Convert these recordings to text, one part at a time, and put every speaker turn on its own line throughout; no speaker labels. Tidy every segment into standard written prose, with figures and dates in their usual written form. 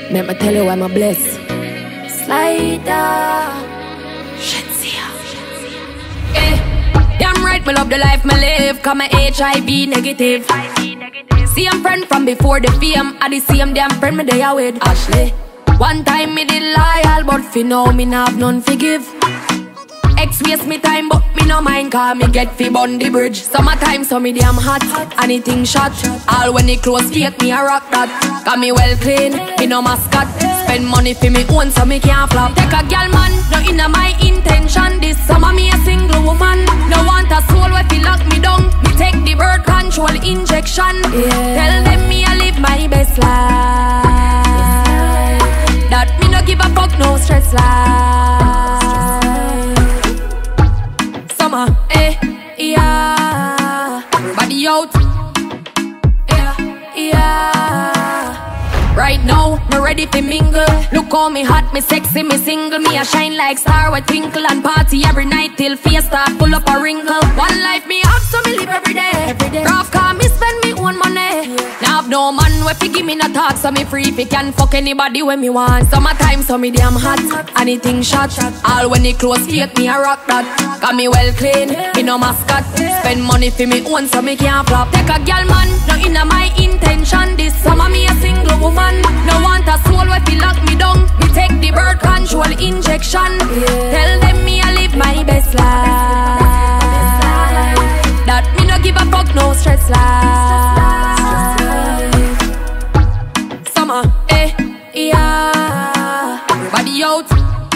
Let me tell you I'm a bless. Slider. Damn right, me love the life me live. Cause my HIV negative. Same friend from before the fame. I the same damn friend me there with Ashley. One time me did loyal, but for now me nah have none forgive. Ex waste me time, but me no mind. Cause me get fi bun the bridge. Summertime so me damn hot, anything shot. All when it close fake me a rock that. Cause me well clean, me no mascot. Spend money for me own so me can't flop. Take a girl man, no inna my intention. This summer me a single woman. No want a soul where fi lock me down. Me take the birth control injection. Tell them me a live my best life. That me no give a fuck, no stress life. Summer, yeah. Everybody out, yeah. Right now, me ready to mingle. Look how me hot, me sexy, me single. Me a shine like star with twinkle and party every night till fiesta pull up a wrinkle. One life me have, so me live every day. Rough car, me spend me own money. Now have no man wey fi give me no talk, so me free if can fuck anybody when me want. Summertime, so me damn hot, anything shot. All when it close fake me a rock that. Got me well clean, me no mascot. Spend money for me own, so me can't flop. Take a girl man, no inna my intention. This summer me a single woman. No want a soul where fi lock me down. Me take the birth control injection. Tell them me I live my best life. That me no give a fuck, no stress life. Summer, yeah. Everybody out,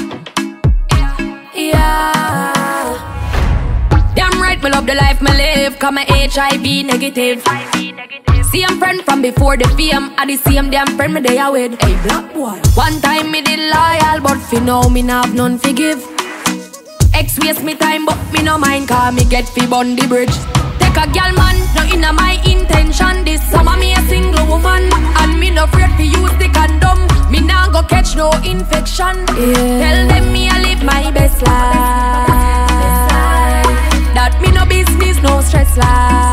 yeah. Damn right, me love the life me live. Cause my HIV negative. Same friend from before the fame. I the same damn friend me there with. Hey, black boy. One time me did loyal, but for now me nah have none forgive. Ex waste me time, but me no mind. Cause me get fi bun the bridge. Take a girl man, no inna my intention. This summer me a single woman. And me no afraid fi use the condom. Me nah go catch no infection. Tell them me I live my best life. That me no business, no stress life.